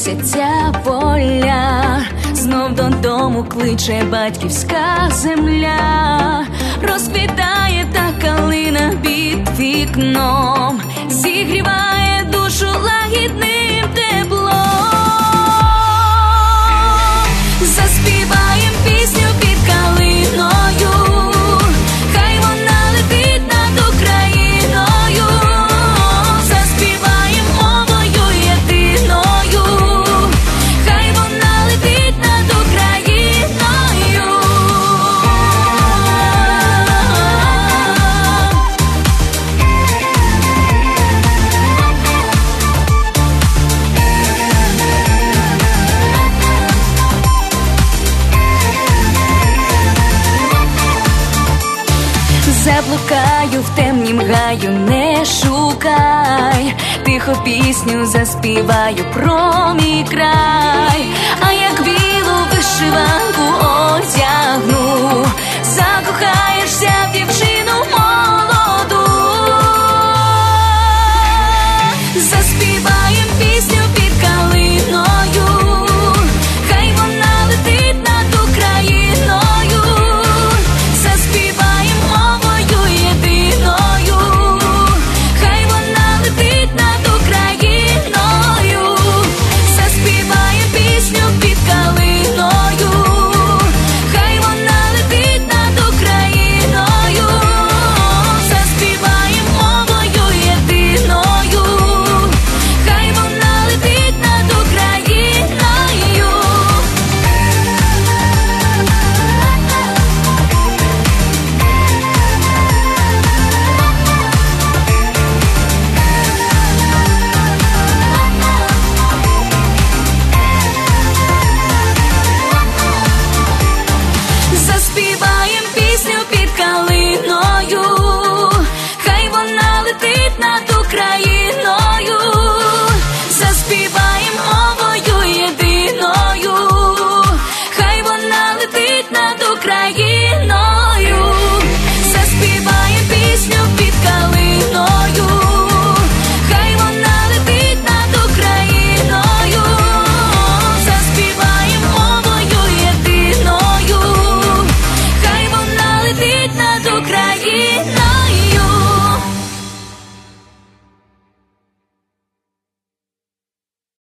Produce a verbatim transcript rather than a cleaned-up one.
місяця поля, знов додому кличе батьківська земля. Розквітає та калина під вікном, зігріває душу лагідним теплом. Заспіваєм пісню під калиною, хай вона летить над Україною. Заспіваєм мовою єдиною, хай вона летить над Україною. Заблукаю в темнім гаю, не шукай, тихо пісню заспіваю про мій край. А як білу вишиванку одягну, закохаєшся в дівчину